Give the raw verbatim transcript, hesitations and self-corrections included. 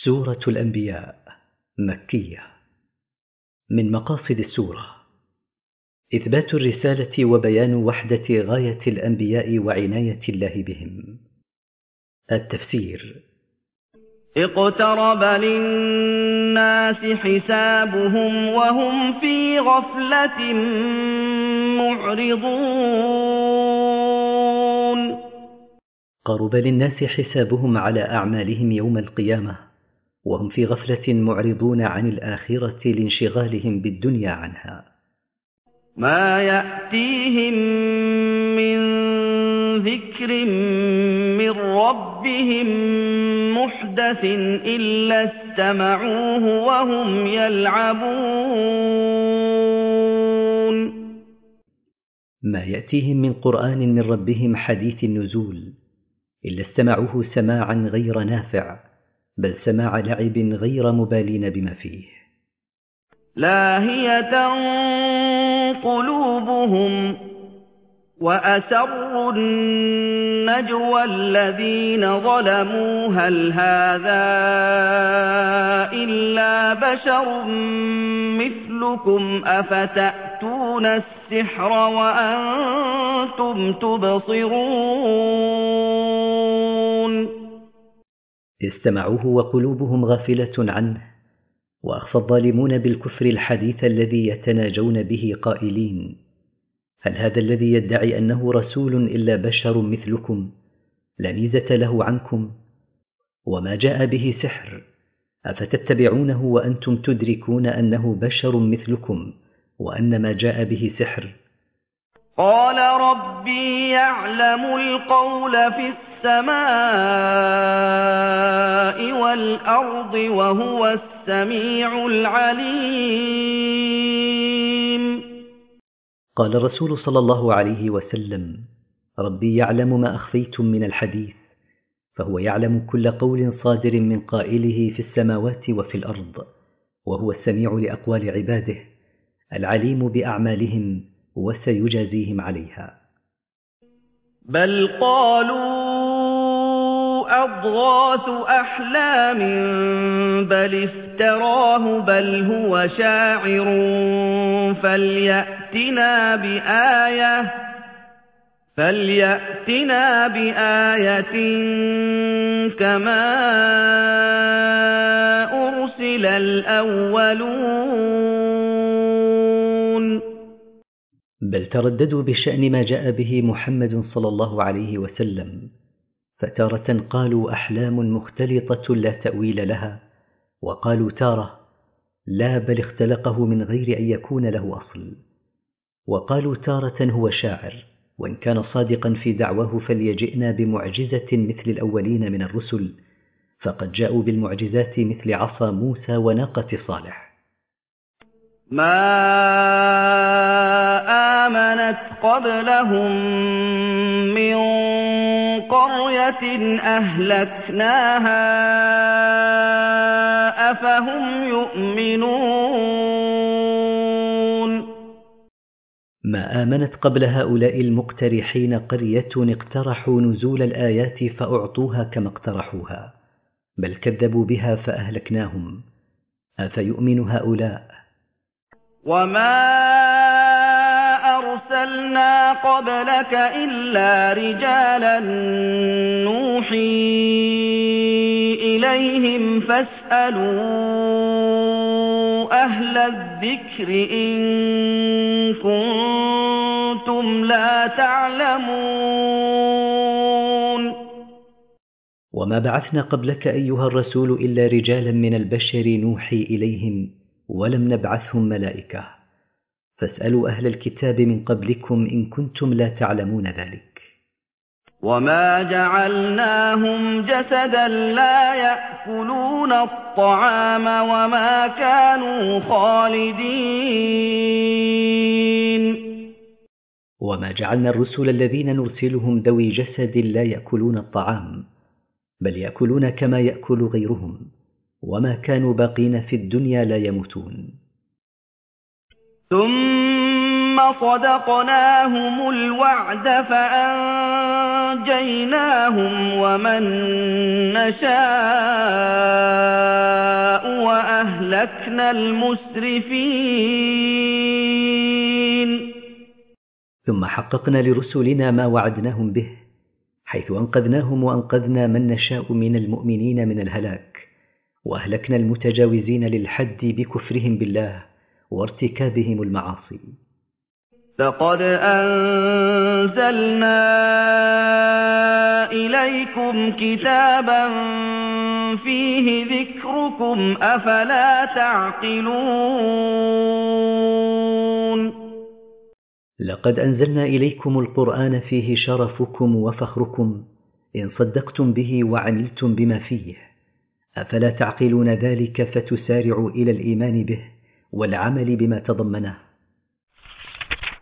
سورة الأنبياء مكية. من مقاصد السورة إثبات الرسالة وبيان وحدة غاية الأنبياء وعناية الله بهم. التفسير: اقترب للناس حسابهم وهم في غفلة معرضون. قرب للناس حسابهم على أعمالهم يوم القيامة وهم في غفلة معرضون عن الآخرة لانشغالهم بالدنيا عنها. ما يأتيهم من ذكر من ربهم محدث إلا استمعوه وهم يلعبون. ما يأتيهم من قرآن من ربهم حديث النزول إلا استمعوه سماعا غير نافع، بل سماع لعب غير مبالين بما فيه. لاهية قلوبهم وأسروا النجوى الذين ظلموا هل هذا إلا بشر مثلكم أفتأتون السحر وأنتم تبصرون. استمعوه وقلوبهم غافلة عنه، وأخفى الظالمون بالكفر الحديث الذي يتناجون به قائلين: هل هذا الذي يدعي أنه رسول إلا بشر مثلكم لا ميزة له عنكم؟ وما جاء به سحر، أفتتبعونه وأنتم تدركون أنه بشر مثلكم وأن ما جاء به سحر؟ قال ربي يعلم القول في السماء والأرض وهو السميع العليم. قال الرسول صلى الله عليه وسلم: ربي يعلم ما أخفيتم من الحديث، فهو يعلم كل قول صادر من قائله في السماوات وفي الأرض، وهو السميع لأقوال عباده العليم بأعمالهم وسيجازيهم عليها. بل قالوا أضغاث أحلام بل افتراه بل هو شاعر فليأتنا بآية فليأتنا بآية كما أرسل الأولون. بل ترددوا بشأن ما جاء به محمد صلى الله عليه وسلم، فتارة قالوا أحلام مختلطة لا تأويل لها، وقالوا تارة لا بل اختلقه من غير أن يكون له أصل، وقالوا تارة هو شاعر، وإن كان صادقا في دعواه فليجئنا بمعجزة مثل الأولين من الرسل، فقد جاءوا بالمعجزات مثل عصا موسى وناقة صالح. ما آمنت قبلهم من قرية أهلكناها أفهم يؤمنون. ما آمنت قبل هؤلاء المقترحين قرية اقترحوا نزول الآيات فأعطوها كما اقترحوها، بل كذبوا بها فأهلكناهم، أفيؤمن هؤلاء؟ وما أرسلنا قبلك إلا رجالا نوحي إليهم فاسألوا أهل الذكر إن كنتم لا تعلمون. وما بعثنا قبلك أيها الرسول إلا رجالا من البشر نوحي إليهم ولم نبعثهم ملائكة، فاسألوا أهل الكتاب من قبلكم إن كنتم لا تعلمون ذلك. وما جعلناهم جسدا لا يأكلون الطعام وما كانوا خالدين. وما جعلنا الرسل الذين نرسلهم ذوي جسد لا يأكلون الطعام، بل يأكلون كما يأكل غيرهم، وما كانوا باقين في الدنيا لا يموتون. ثم صدقناهم الوعد فأنجيناهم، فأنجيناهم ومن نشاء، وأهلكنا المسرفين. ثم حققنا لرسلنا ما وعدناهم به، حيث أنقذناهم وأنقذنا من نشاء من المؤمنين من الهلاك، وأهلكنا المتجاوزين للحد بكفرهم بالله وارتكابهم المعاصي. لقد أنزلنا إليكم كتابا فيه ذكركم أفلا تعقلون. لقد أنزلنا إليكم القرآن فيه شرفكم وفخركم إن صدقتم به وعملتم بما فيه، أفلا تعقلون ذلك فتسارعوا إلى الإيمان به والعمل بما تضمنه؟